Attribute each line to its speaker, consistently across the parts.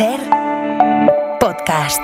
Speaker 1: Ser Podcast.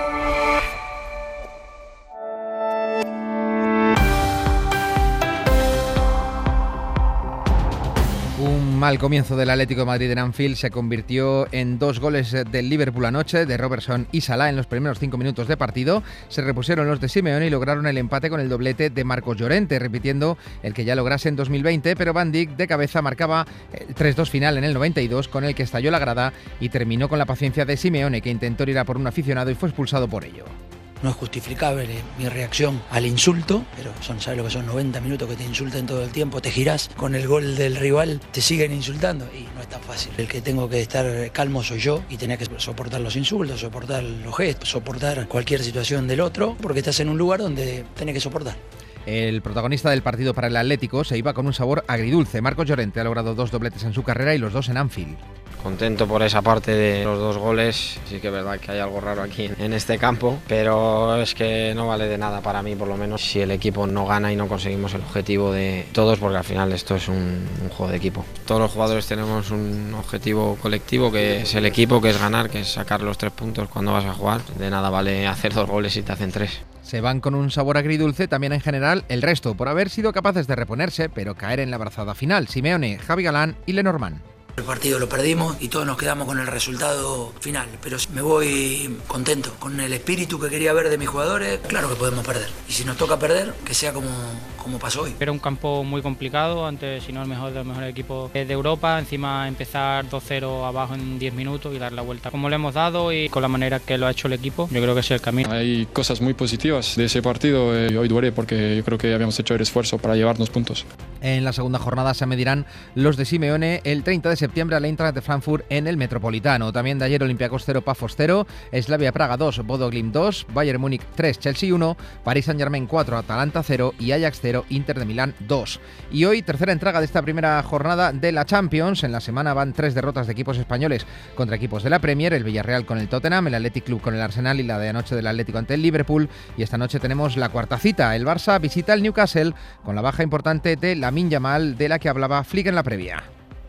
Speaker 2: Un mal comienzo del Atlético de Madrid en Anfield se convirtió en 2 goles del Liverpool anoche, de Robertson y Salah en los primeros 5 minutos de partido. Se repusieron los de Simeone y lograron el empate con el doblete de Marcos Llorente, repitiendo el que ya lograse en 2020, pero Van Dijk de cabeza marcaba el 3-2 final en el 92, con el que estalló la grada y terminó con la paciencia de Simeone, que intentó ir a por un aficionado y fue expulsado por ello.
Speaker 3: No es justificable mi reacción al insulto, pero ¿sabes lo que son 90 minutos que te insulten todo el tiempo? Te girás con el gol del rival, te siguen insultando y no es tan fácil. El que tengo que estar calmo soy yo y tenía que soportar los insultos, soportar los gestos, soportar cualquier situación del otro, porque estás en un lugar donde tenés que soportar.
Speaker 2: El protagonista del partido para el Atlético se iba con un sabor agridulce. Marcos Llorente ha logrado 2 dobletes en su carrera y los 2 en Anfield.
Speaker 4: Contento por esa parte de los 2 goles, sí que es verdad que hay algo raro aquí en este campo, pero es que no vale de nada para mí, por lo menos, si el equipo no gana y no conseguimos el objetivo de todos, porque al final esto es un juego de equipo. Todos los jugadores tenemos un objetivo colectivo, que es el equipo, que es ganar, que es sacar los 3 puntos cuando vas a jugar. De nada vale hacer 2 goles si te hacen 3.
Speaker 2: Se van con un sabor agridulce también en general el resto, por haber sido capaces de reponerse, pero caer en la brazada final. Simeone, Javi Galán y Lenormand.
Speaker 3: El partido lo perdimos y todos nos quedamos con el resultado final, pero me voy contento con el espíritu que quería ver de mis jugadores. Claro que podemos perder, y si nos toca perder, que sea como pasó hoy.
Speaker 5: Era un campo muy complicado, antes si no el mejor de los mejores equipos de Europa, encima empezar 2-0 abajo en 10 minutos y dar la vuelta como le hemos dado y con la manera que lo ha hecho el equipo, yo creo que es el camino.
Speaker 6: Hay cosas muy positivas de ese partido, hoy duele porque yo creo que habíamos hecho el esfuerzo para llevarnos puntos.
Speaker 2: En la segunda jornada se medirán los de Simeone el 30 de septiembre al Eintracht de Frankfurt en el Metropolitano. También de ayer Olympiacos 0, Pafos 0, Slavia Praga 2, Bodo Glimt 2, Bayern Múnich 3, Chelsea 1, Paris Saint-Germain 4, Atalanta 0 y Ajax 0, Inter de Milán 2. Y hoy tercera entrega de esta primera jornada de la Champions. En la semana van 3 derrotas de equipos españoles contra equipos de la Premier, el Villarreal con el Tottenham, el Athletic Club con el Arsenal y la de anoche del Atlético ante el Liverpool. Y esta noche tenemos la cuarta cita. El Barça visita el Newcastle con la baja importante de Lamine Yamal, de la que hablaba Flick en la previa.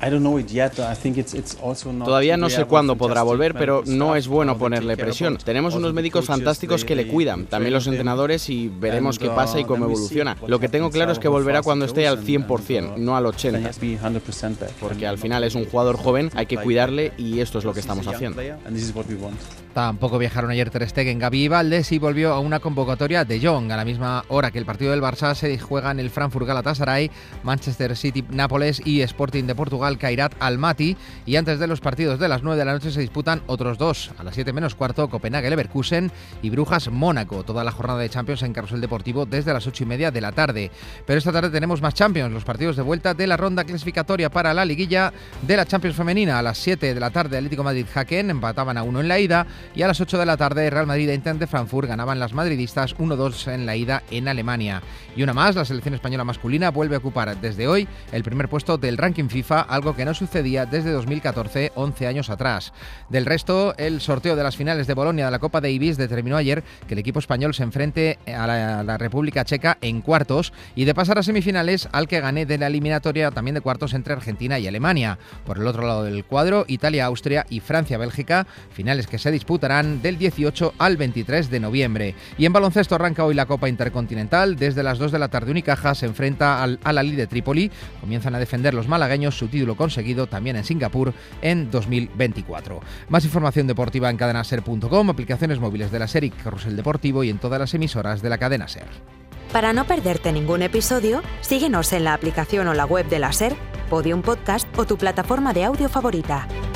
Speaker 7: Todavía no sé cuándo podrá volver, pero no es bueno ponerle presión. Tenemos unos médicos fantásticos que le cuidan, también los entrenadores, y veremos qué pasa y cómo evoluciona. Lo que tengo claro es que volverá cuando esté al 100%, no al 80%, porque al final es un jugador joven, hay que cuidarle y esto es lo que estamos haciendo.
Speaker 2: Tampoco viajaron ayer Ter Stegen, Gavi y Valdés, y volvió a una convocatoria de Jong. A la misma hora que el partido del Barça se juega en el Frankfurt Galatasaray, Manchester City Nápoles y Sporting de Portugal Kairat Almaty, y antes de los partidos de las 9 de la noche se disputan otros 2. A las 7 menos cuarto, Copenhague Leverkusen y Brujas Mónaco. Toda la jornada de Champions en Carrusel Deportivo desde las 8:30 de la tarde. Pero esta tarde tenemos más Champions, los partidos de vuelta de la ronda clasificatoria para la liguilla de la Champions femenina. A las 7 de la tarde Atlético Madrid-Haken empataban a 1 en la ida, y a las 8 de la tarde Real Madrid e Eintracht de Frankfurt ganaban las madridistas 1-2 en la ida en Alemania. Y una más, la selección española masculina vuelve a ocupar desde hoy el primer puesto del ranking FIFA, algo que no sucedía desde 2014, 11 años atrás. Del resto, el sorteo de las finales de Bolonia de la Copa Davis determinó ayer que el equipo español se enfrente a la República Checa en cuartos, y de pasar a semifinales al que gane de la eliminatoria también de cuartos entre Argentina y Alemania. Por el otro lado del cuadro, Italia, Austria y Francia-Bélgica, finales que se disputarán del 18 al 23 de noviembre. Y en baloncesto arranca hoy la Copa Intercontinental. Desde las 2 de la tarde Unicaja se enfrenta al Al-Ahly de Trípoli. Comienzan a defender los malagueños su título conseguido también en Singapur en 2024. Más información deportiva en cadenaser.com, aplicaciones móviles de la SER y Carrusel Deportivo, y en todas las emisoras de la cadena SER.
Speaker 1: Para no perderte ningún episodio, síguenos en la aplicación o la web de la SER, Podium Podcast o tu plataforma de audio favorita.